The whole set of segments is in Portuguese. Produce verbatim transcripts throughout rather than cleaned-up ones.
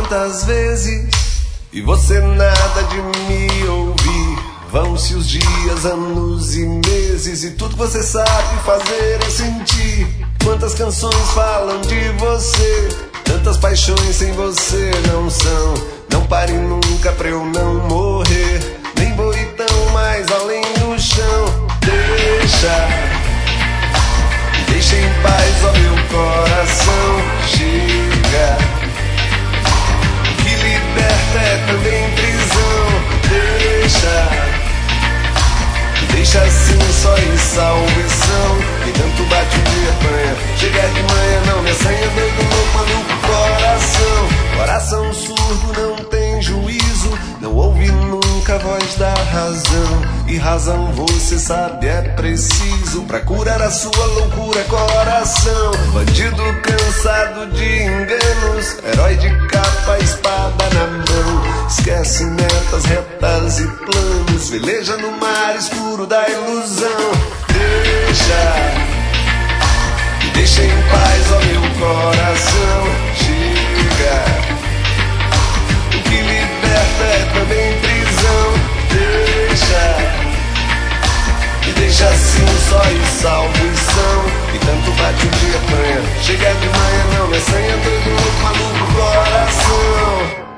tantas vezes e você nada de me ouvir. Vão-se os dias, anos e meses e tudo que você sabe fazer é sentir. Quantas canções falam de você, tantas paixões sem você não são. Não pare nunca pra eu não morrer, nem vou ir tão mais além do chão. Deixa, deixa em paz, ó meu coração. Chega, o que liberta é também prisão. Deixa, deixa assim só e salvação. E tanto bate um dia apanha, chega de manhã não me assanha. Doido, louco, maluco, coração. Coração surdo não tem juízo, não ouve nunca a voz da razão. E razão você sabe é preciso pra curar a sua loucura, coração. Bandido cansado de enganos, herói de capa, espada na mão. Esquece metas, retas e planos, veleja no mar escuro da ilusão. Deixa, deixa em paz, ó meu coração. Chega, o que liberta é também prisão. Deixa, e deixa assim só e salvação. E tanto bate um dia apanha, chega de manhã não me assanha. Doido, louco, maluco, coração.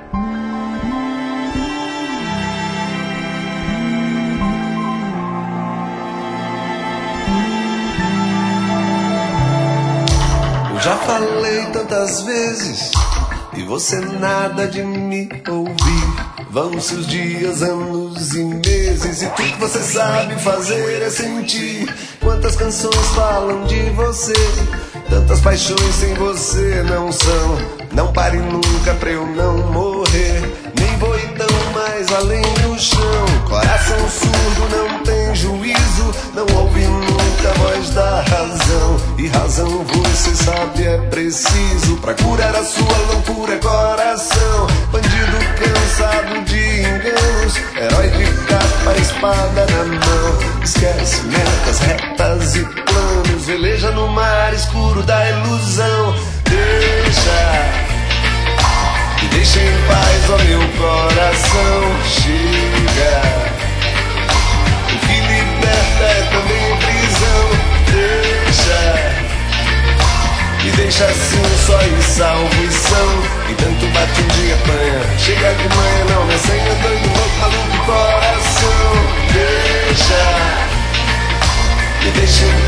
Já falei tantas vezes e você nada de me ouvir. Vão-se os dias, anos e meses e tudo que você sabe fazer é sentir. Quantas canções falam de você, tantas paixões sem você não são. Não pare nunca pra eu não morrer, nem vou ir tão mais além do chão. Coração surdo não tem juízo, não ouve nunca a voz da razão. E razão você sabe é preciso pra curar a sua loucura, coração. Bandido cansado de enganos, herói de capa, espada na mão. Esquece metas, retas e planos, veleja no mar escuro da ilusão. Deixa, deixa em paz, ó meu coração. Chega, o que liberta é também prisão. Deixa, e deixa assim só e salvação. E tanto bate um dia apanha, chega de manhã não me assanha. Doido, louco, maluco, coração. Deixa, e deixa em